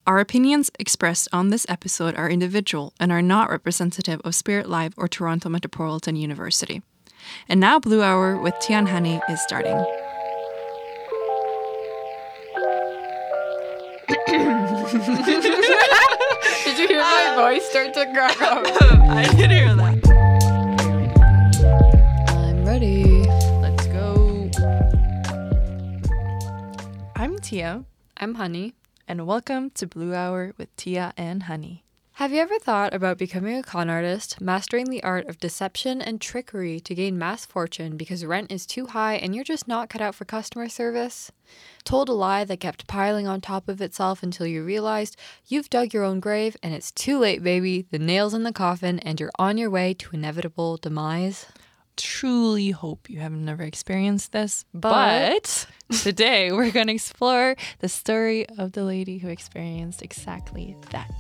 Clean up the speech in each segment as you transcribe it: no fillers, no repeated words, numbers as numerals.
Our opinions expressed on this episode are individual and are not representative of Spirit Live or Toronto Metropolitan University. And now Blue Hour with Tia and Honey is starting. Did you hear my voice start to crack up? I did hear that. I'm ready. Let's go. I'm Tia. I'm Honey. And welcome to Blue Hour with Tia and Honey. Have you ever thought about becoming a con artist, mastering the art of deception and trickery to gain mass fortune because rent is too high and you're just not cut out for customer service? Told a lie that kept piling on top of itself until you realized you've dug your own grave and it's too late, baby. The nail's in the coffin and you're on your way to inevitable demise? Truly hope you have never experienced this, but today we're going to explore the story of the lady who experienced exactly that.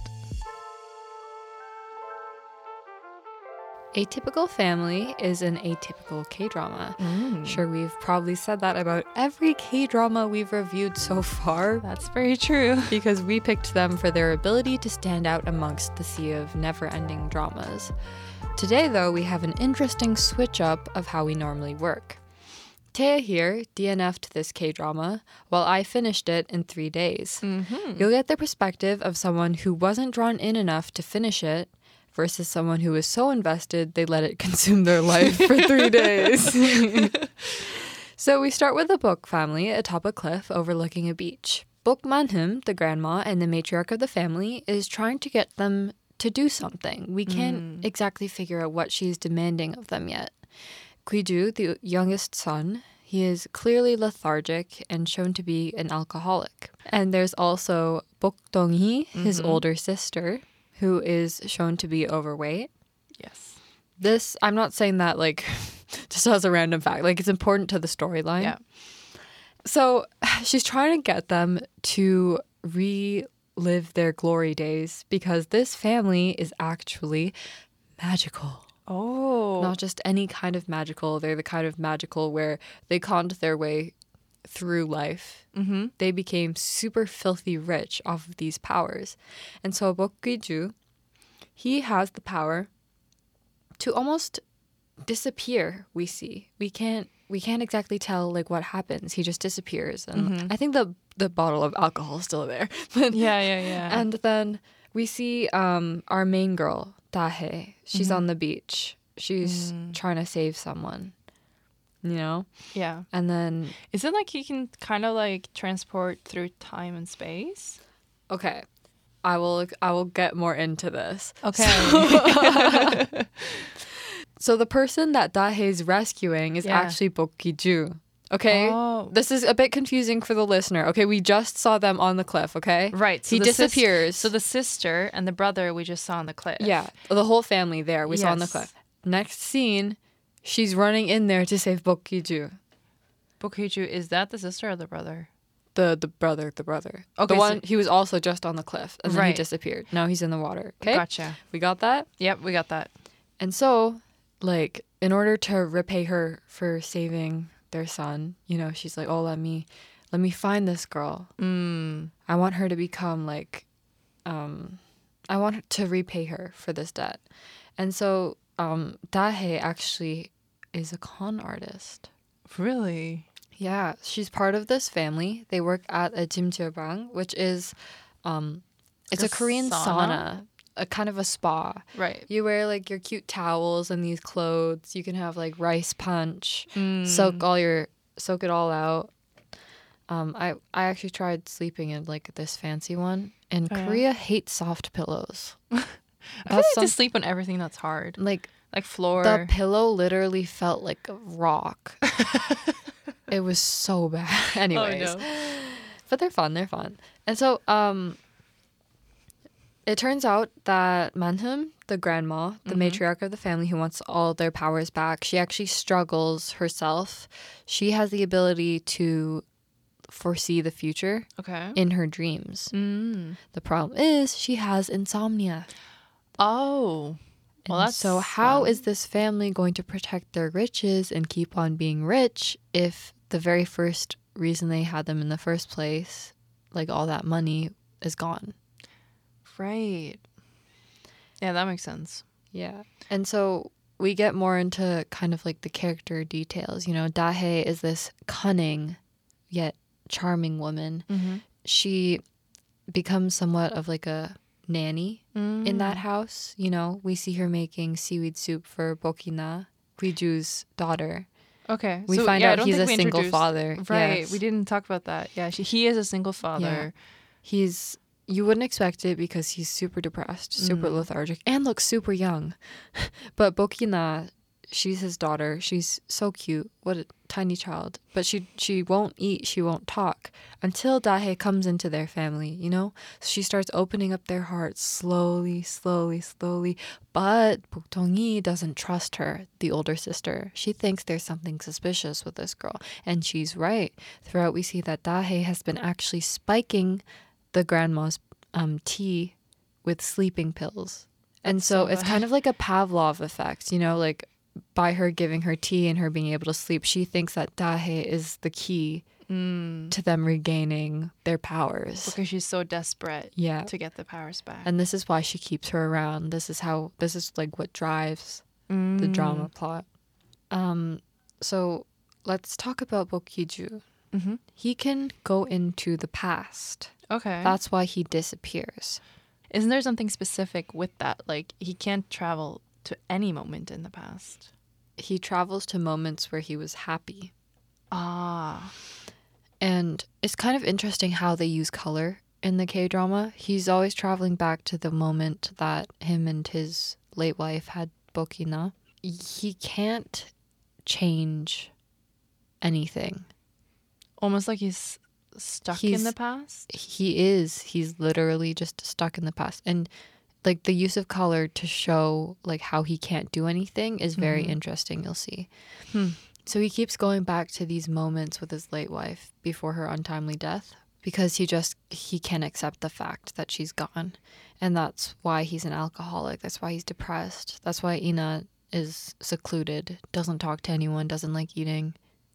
Atypical Family is an atypical K-drama. Sure, we've probably said that about every K-drama we've reviewed so far. That's very true. Because we picked them for their ability to stand out amongst the sea of never-ending dramas. Today, though, we have an interesting switch-up of how we normally work. Taya here DNF'd this K-drama, while I finished it in 3 days. You'll get the perspective of someone who wasn't drawn in enough to finish it, versus someone who was so invested they let it consume their life for 3 days. So we start with a book family atop a cliff overlooking a beach. Bok Man-hum, the grandma and the matriarch of the family, is trying to get them to do something. We can't exactly figure out what she's demanding of them yet. Kwi-ju, the youngest son, he is clearly lethargic and shown to be an alcoholic. And there's also Bok Dong-hee, his older sister, who is shown to be overweight. Yes. This, I'm not saying that like just as a random fact. Like, it's important to the storyline. Yeah. So she's trying to get them to relive their glory days because this family is actually magical. Oh. Not just any kind of magical. They're the kind of magical where they conned their way through life. They became super filthy rich off of these powers. And so Bok Kwi-ju, he has the power to almost disappear, we see. We can't exactly tell like what happens. He just disappears. And I think the bottle of alcohol is still there. But, Yeah. And then we see our main girl, Dahae. She's on the beach. She's trying to save someone. You know? Yeah. And then... Is it like he can kind of like transport through time and space? Okay. I will get more into this. Okay. So the person that Dahae's rescuing is actually Bok Kwi-ju. Okay? Oh. This is a bit confusing for the listener. Okay, we just saw them on the cliff, okay? Right. So he disappears. So the sister and the brother we just saw on the cliff. Yeah. The whole family there we saw on the Yes. cliff. Next scene... She's running in there to save Bok Kwi-ju. Bok Kwi-ju, is that the sister or the brother? The brother. Okay, The one, he was also just on the cliff and then he Right. disappeared. Now he's in the water. Okay? Gotcha. We got that? Yep, we got that. And so, like, in order to repay her for saving their son, you know, she's like, oh, let me find this girl. I want her to become, like, I want to repay her for this debt. And so, Dahae actually is a con artist. Really? Yeah, she's part of this family. They work at a jjimjeobang, which is, it's a Korean sauna, a kind of a spa. Right. You wear like your cute towels and these clothes. You can have like rice punch, soak it all out. I actually tried sleeping in like this fancy one. And Korea hates soft pillows. I feel like to sleep on everything that's hard. Like floor. the pillow literally felt like a rock. It was so bad. Anyways. Oh, no. But they're fun. And so it turns out that Man-hum, the grandma, the matriarch of the family who wants all their powers back, she actually struggles herself. She has the ability to foresee the future in her dreams. The problem is she has insomnia. Oh. Well, that's so how is this family going to protect their riches and keep on being rich if the very first reason they had them in the first place, like all that money, is gone? right. Yeah, that makes sense. Yeah. And so we get more into kind of like the character details. You know, Dahe is this cunning yet charming woman. Mm-hmm. She becomes somewhat of like a nanny in that house. You know, we see her making seaweed soup for Bokina, Guiju's daughter. Okay. We so, find yeah, I out don't he's a think we single introduced- father. Right. Yes. We didn't talk about that. Yeah, he is a single father. You wouldn't expect it because he's super depressed, super lethargic, and looks super young. But Bokina, she's his daughter. She's so cute. What a tiny child. But she won't eat, she won't talk until Dahe comes into their family, you know? So she starts opening up their hearts slowly, slowly, slowly. But Boktongi doesn't trust her, the older sister. She thinks there's something suspicious with this girl. And she's right. Throughout, we see that Dahe has been actually spiking the grandma's tea with sleeping pills. And so it's kind of like a Pavlov effect, you know, like by her giving her tea and her being able to sleep, she thinks that Dahe is the key to them regaining their powers. Because she's so desperate Yeah. to get the powers back. And this is why she keeps her around. This is like what drives the drama plot. So let's talk about Bokiju. Mm-hmm. He can go into the past. Okay. That's why he disappears. Isn't there something specific with that? Like, he can't travel to any moment in the past. He travels to moments where he was happy. Ah. And it's kind of interesting how they use color in the K-drama. He's always traveling back to the moment that him and his late wife had Bokina. He can't change anything. Almost like he's stuck in the past? He's literally just stuck in the past. And like the use of color to show like how he can't do anything is very interesting, you'll see. So he keeps going back to these moments with his late wife before her untimely death because he can't accept the fact that she's gone. And that's why he's an alcoholic. That's why he's depressed. That's why Ina is secluded, doesn't talk to anyone, doesn't like eating.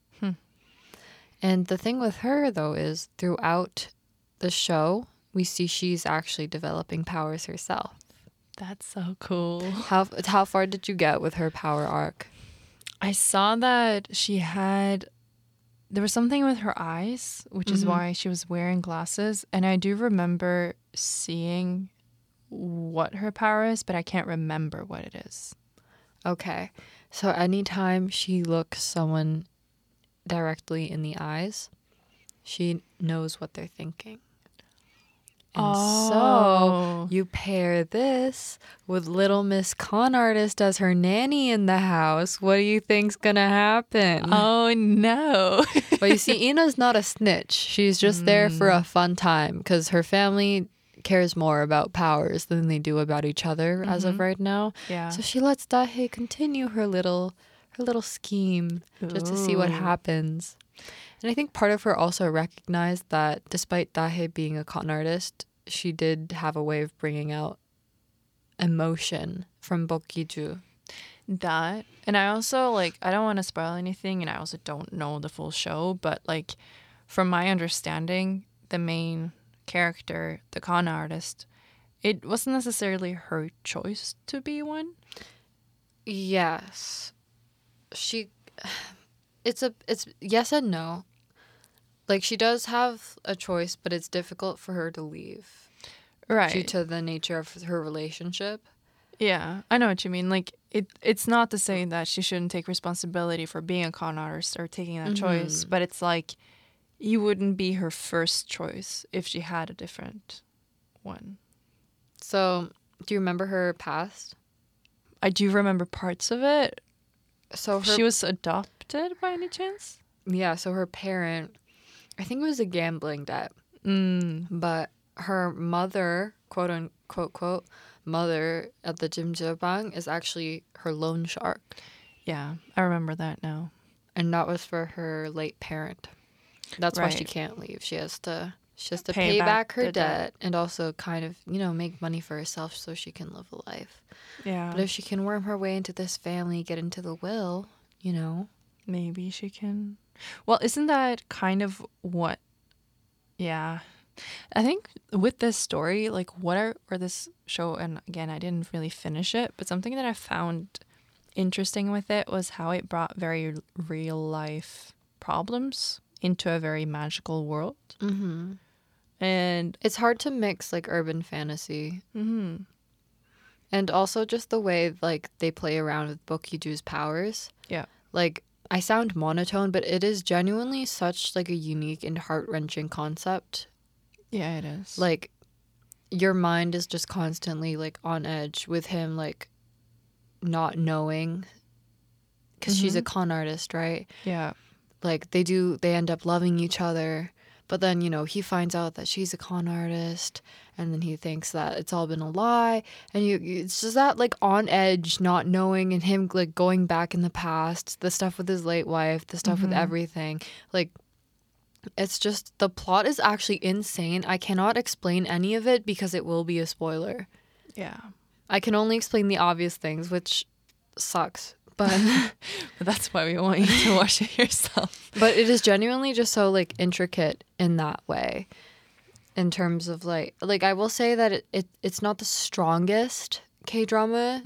And the thing with her, though, is throughout the show, we see she's actually developing powers herself. That's so cool. How far did you get with her power arc? I saw that there was something with her eyes, which is why she was wearing glasses. And I do remember seeing what her power is, but I can't remember what it is. Okay. So anytime she looks someone directly in the eyes, she knows what they're thinking. And so you pair this with Little Miss Con Artist as her nanny in the house. What do you think's gonna happen? Oh no. But you see, Ina's not a snitch. She's just there for a fun time because her family cares more about powers than they do about each other as of right now. Yeah. So she lets Dahe continue her little scheme just to see what happens. And I think part of her also recognized that despite Dahe being a con artist, she did have a way of bringing out emotion from Bokiju. That. And I also, like, I don't want to spoil anything, and I also don't know the full show, but, like, from my understanding, the main character, the con artist, it wasn't necessarily her choice to be one. Yes. It's yes and no. Like, she does have a choice, but it's difficult for her to leave. Right. Due to the nature of her relationship. Yeah, I know what you mean. Like, it's not to say that she shouldn't take responsibility for being a con artist or taking that choice, but it's like, you wouldn't be her first choice if she had a different one. So, do you remember her past? I do remember parts of it. So She was adopted by any chance? Yeah, so her parent, I think it was a gambling debt. But her mother, quote unquote, quote, mother at the Jimjilbang is actually her loan shark. Yeah, I remember that now. And that was for her late parent. That's why she Right. can't leave. She has to pay back her debt and also kind of, make money for herself so she can live a life. Yeah. But if she can worm her way into this family, get into the will, Maybe she can. Well, isn't that kind of what... Yeah. I think with this story, like or this show, and again, I didn't really finish it, but something that I found interesting with it was how it brought very real life problems into a very magical world. Mm-hmm. And It's hard to mix like urban fantasy mhm, and also just the way like they play around with Bokiju's powers. yeah, Like I sound monotone, but it is genuinely such like a unique and heart-wrenching concept. yeah, it is. Like your mind is just constantly like on edge with him like not knowing because she's a con artist, right? yeah, Like they end up loving each other, but then he finds out that she's a con artist, and then he thinks that it's all been a lie, and it's just that like on edge, not knowing, and him like going back in the past, the stuff with his late wife, the stuff with everything, like it's just the plot is actually insane. I cannot explain any of it because it will be a spoiler. yeah. I can only explain the obvious things, which sucks. But But that's why we want you to watch it yourself. but it is genuinely just so like intricate in that way. In terms of like I will say that it's not the strongest K-drama,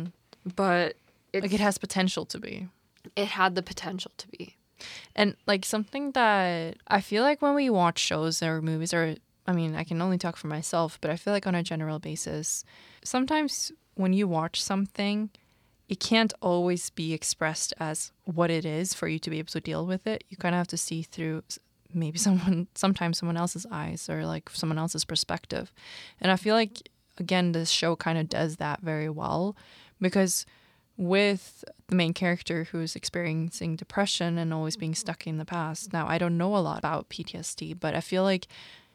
but Like it has potential to be. it had the potential to be. And like something that I feel like when we watch shows or movies, or I mean, I can only talk for myself, but I feel like on a general basis, sometimes when you watch something, it can't always be expressed as what it is for you to be able to deal with it. You kind of have to see through maybe sometimes someone else's eyes or like someone else's perspective. And I feel like, again, this show kind of does that very well because with the main character who's experiencing depression and always being stuck in the past. Now, I don't know a lot about PTSD, but I feel like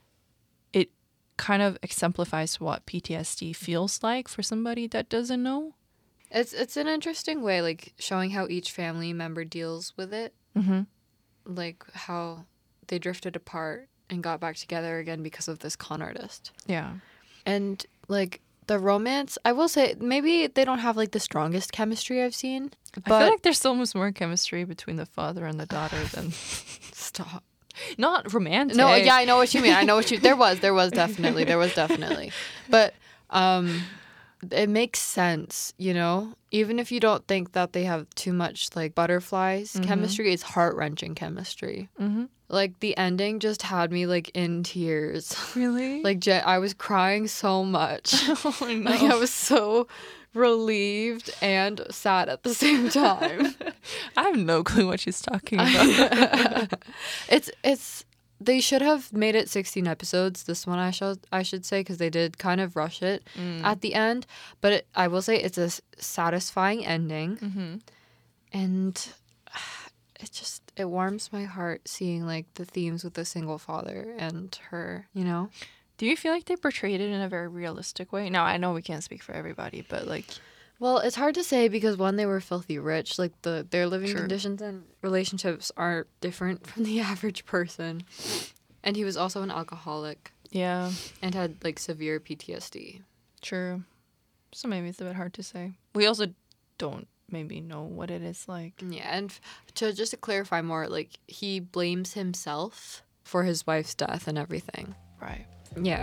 it kind of exemplifies what PTSD feels like for somebody that doesn't know. It's an interesting way, like showing how each family member deals with it, like how they drifted apart and got back together again because of this con artist. Yeah. And like the romance, I will say maybe they don't have like the strongest chemistry I've seen. But I feel like there's almost more chemistry between the father and the daughter than stop. not romantic. No, yeah, I know what you mean. I know what you. There was definitely, but it makes sense, Even if you don't think that they have too much like butterflies chemistry, it's heart-wrenching chemistry. Like the ending just had me like in tears. Really? Like I was crying so much. Oh no. Like I was so relieved and sad at the same time. I have no clue what she's talking about. It's they should have made it 16 episodes. This one I should say, because they did kind of rush it at the end. But I will say it's a satisfying ending, and it warms my heart seeing like the themes with the single father and her. Do you feel like they portrayed it in a very realistic way? Now, I know we can't speak for everybody, but like... Well, it's hard to say because one, they were filthy rich. Like their living Sure. conditions and relationships are different from the average person. And he was also an alcoholic Yeah, and had like severe PTSD. true. So maybe it's a bit hard to say. We also don't maybe know what it is like. Yeah, and just to clarify more, like he blames himself for his wife's death and everything. Right. Yeah.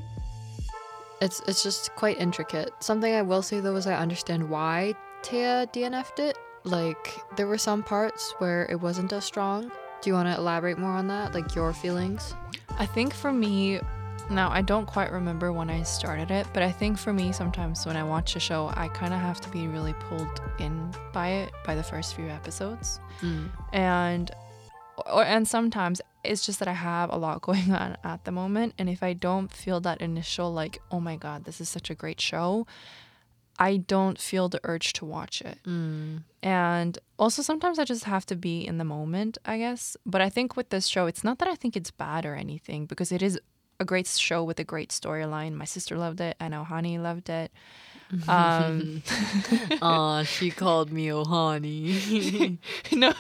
It's just quite intricate. Something I will say though is I understand why Taya DNF'd it. Like there were some parts where it wasn't as strong. Do you want to elaborate more on that? Like your feelings? I think for me, now I don't quite remember when I started it, but I think for me sometimes when I watch a show, I kind of have to be really pulled in by it by the first few episodes. And sometimes it's just that I have a lot going on at the moment, and if I don't feel that initial like, oh my god, this is such a great show, I don't feel the urge to watch it. And also sometimes I just have to be in the moment, I guess. But I think with this show, it's not that I think it's bad or anything, because it is a great show with a great storyline. My sister loved it. I know Hani loved it. She called me Ohani. No.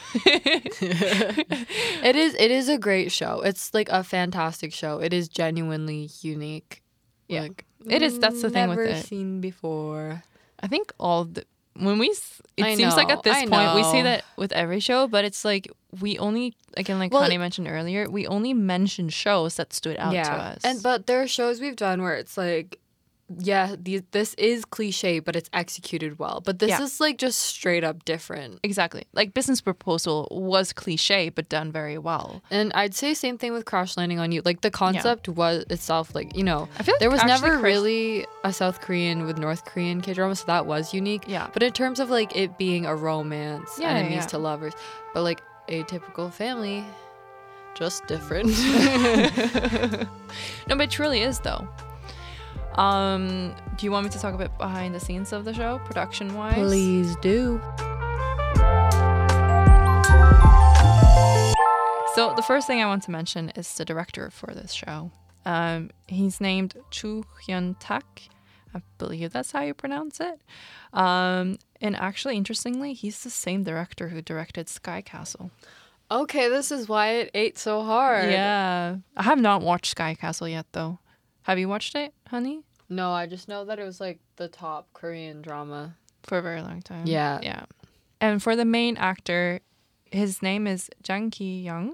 It is a great show. It's like a fantastic show. It is genuinely unique. Yeah. Like, It is. That's the thing with never it. seen before. I think all the when it seems like at this point we say that with every show, but it's like we only, again, like Hani mentioned earlier, we only mention shows that stood out to us. But there are shows we've done where it's like, yeah, this is cliche, but it's executed well. But this is like just straight up different. Exactly. Like Business Proposal was cliche, but done very well. And I'd say same thing with Crash Landing on You. Like the concept was itself, like, you know, I feel like there was never really a South Korean with North Korean K-drama, so that was unique. Yeah. But in terms of like it being a romance, enemies to lovers, but like Atypical Family, just different. No, but it truly is though. Do you want me to talk a bit behind the scenes of the show, production wise? Please do. So the first thing I want to mention is the director for this show. He's named Chu Hyun-tak. I believe that's how you pronounce it. And actually, interestingly, he's the same director who directed Sky Castle. Okay, this is why it ate so hard. Yeah. I have not watched Sky Castle yet, though. Have you watched it, honey? No, I just know that it was like the top Korean drama. For a very long time. Yeah. Yeah. And for the main actor, his name is Jang Ki-young.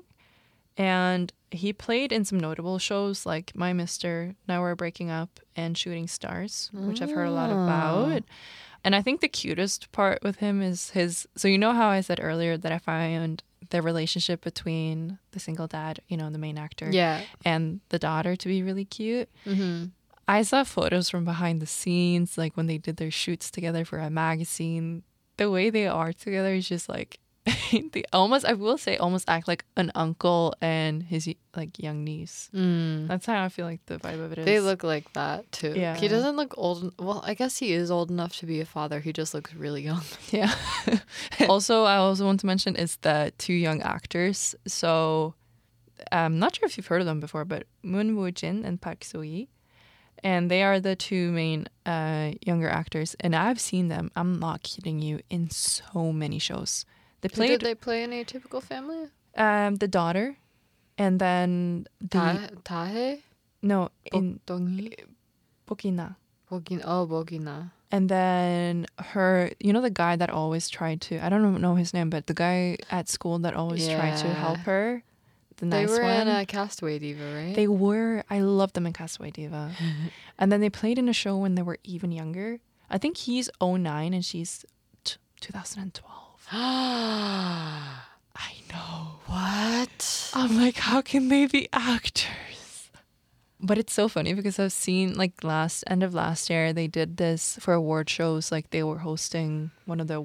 And he played in some notable shows like My Mister, Now We're Breaking Up, and Shooting Stars, which I've heard a lot about. And I think the cutest part with him is his... So you know how I said earlier that I find the relationship between the single dad, you know, the main actor, and the daughter to be really cute. Mm-hmm. I saw photos from behind the scenes, like when they did their shoots together for a magazine. The way they are together is just like, they almost, I will say, almost act like an uncle and his like young niece. That's how I feel like the vibe of it is. They look like that too. Yeah. He doesn't look old. Well, I guess he is old enough to be a father. He just looks really young. Yeah. Also, I also want to mention is the two young actors. So I'm not sure if you've heard of them before, but Moon Woo-jin and Park So-hee. And they are the two main younger actors. And I've seen them, I'm not kidding you, in so many shows. Did they play in Atypical Family? The daughter. And then Tae? No, in Bokdong-hee? Bokina. Bokina. And then her, you know, the guy that always tried to, I don't know his name, but the guy at school that always tried to help her. The nice one. They were in Castaway Diva, right? They were. I loved them in Castaway Diva. And then they played in a show when they were even younger. I think he's 09 and she's 2012. I know. What? I'm like, how can they be actors? But it's so funny because I've seen like end of last year they did this for award shows. Like they were hosting one of the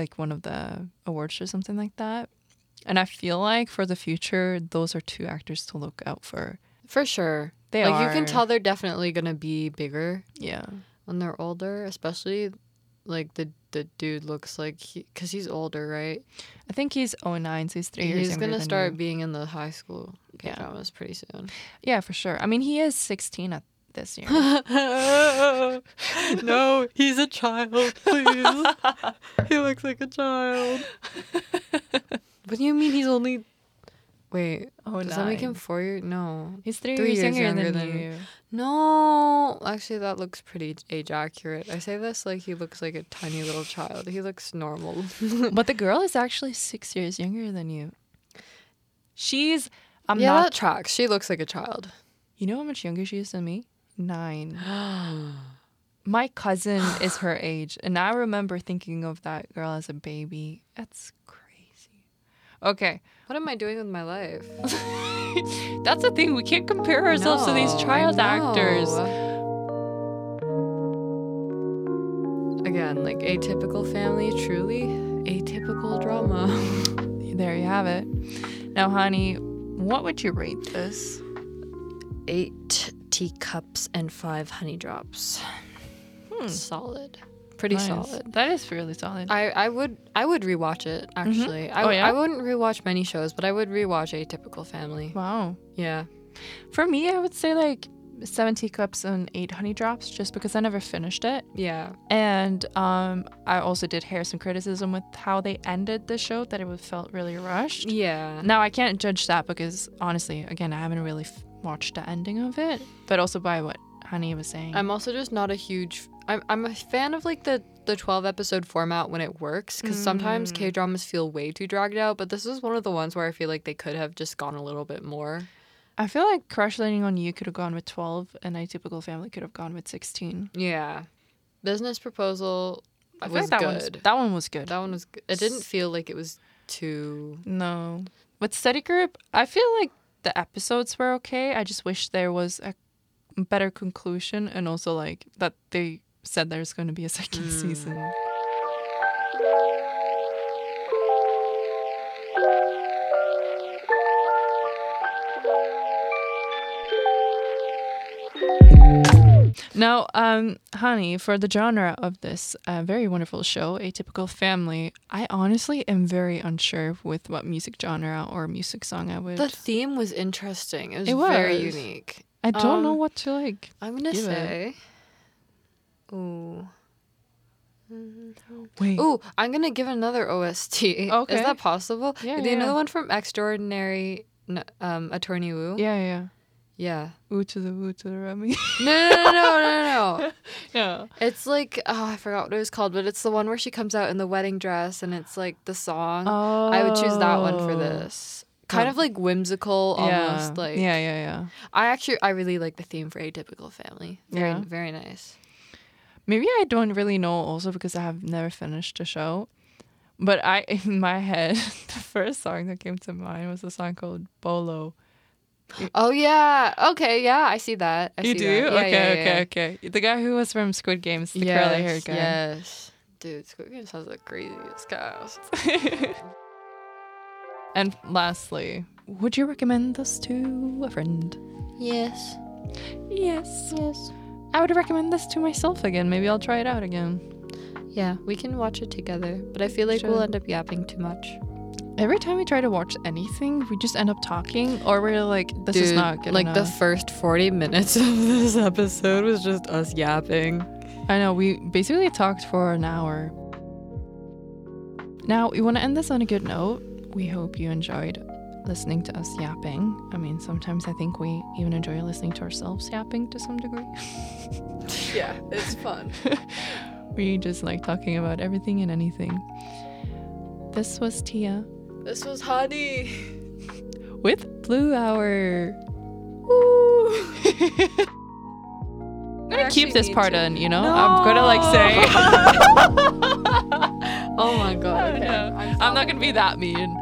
awards or something like that. And I feel like for the future, those are two actors to look out for. For sure. They are. You can tell they're definitely going to be bigger. Yeah. When they're older, especially like the dude looks like because he's older, right? I think he's 09, so he's 3 years younger. He's going to start being in the high school dramas pretty soon. Yeah, for sure. I mean, he is 16 at this year. No, he's a child, please. He looks like a child. What do you mean he's only... Wait, does that make him 4 years? No. He's 3 years younger than you. No. Actually, that looks pretty age accurate. I say this like he looks like a tiny little child. He looks normal. But the girl is actually 6 years younger than you. That tracks. She looks like a child. You know how much younger she is than me? 9. My cousin is her age. And I remember thinking of that girl as a baby. That's crazy. Okay. What am I doing with my life? That's the thing. We can't compare ourselves to these child actors. Again, like Atypical Family, truly atypical drama. There you have it. Now, honey, what would you rate this? 8 teacups and 5 honey drops. Solid. Pretty solid. That is fairly solid. I would rewatch it, actually. Mm-hmm. I wouldn't rewatch many shows, but I would rewatch Atypical Family. Wow. Yeah. For me, I would say like 7 teacups and 8 honey drops, just because I never finished it. Yeah. And I also did hear some criticism with how they ended the show, that it felt really rushed. Yeah. Now, I can't judge that because, honestly, again, I haven't really watched the ending of it. But also by Honey was saying. I'm also just not a huge... I'm a fan of like the 12 episode format when it works, because sometimes K-dramas feel way too dragged out, but this is one of the ones where I feel like they could have just gone a little bit more. I feel like Crash Landing on You could have gone with 12 and Atypical Family could have gone with 16. Yeah. Business Proposal was that good. That one was good. That one was good. It didn't feel like it was too... No. With Study Group, I feel like the episodes were okay. I just wish there was a better conclusion, and also like that they said there's going to be a second season. Now, Honey, for the genre of this very wonderful show, Atypical Family, I honestly am very unsure with what music genre or music song I would... The theme was interesting. It was very unique. I don't know what to like. I'm going to give say... Ooh. Wait. Ooh, I'm going to give another OST. Okay. Is that possible? Yeah, Do you know yeah. the one from Extraordinary Attorney Woo? Yeah. Yeah. Ooh to the woo to the rummy. No. Yeah. It's like, I forgot what it was called, but it's the one where she comes out in the wedding dress and it's like the song. Oh. I would choose that one for this. Kind of like whimsical, almost like... Yeah. I really like the theme for Atypical Family. Very nice. Maybe I don't really know also because I have never finished the show. But in my head, the first song that came to mind was a song called Bolo. Oh, yeah. Okay, yeah, I see that. You do? Yeah, Okay. The guy who was from Squid Games, the curly haired guy. Yes. Dude, Squid Games has the craziest cast. And lastly, would you recommend this to a friend? Yes. Yes. I would recommend this to myself again. Maybe I'll try it out again. Yeah, we can watch it together, but I feel like we'll end up yapping too much. Every time we try to watch anything, we just end up talking, or we're like, this is not good enough. The first 40 minutes of this episode was just us yapping. I know, we basically talked for an hour. Now, we want to end this on a good note. We hope you enjoyed listening to us yapping. I mean, sometimes I think we even enjoy listening to ourselves yapping to some degree. Yeah, it's fun. We just like talking about everything and anything. This was Tia. This was Honey. With Blue Hour. Woo! I'm gonna keep this part in, you know? No. I'm gonna like say. Oh my god. Okay. I'm not gonna be that mean.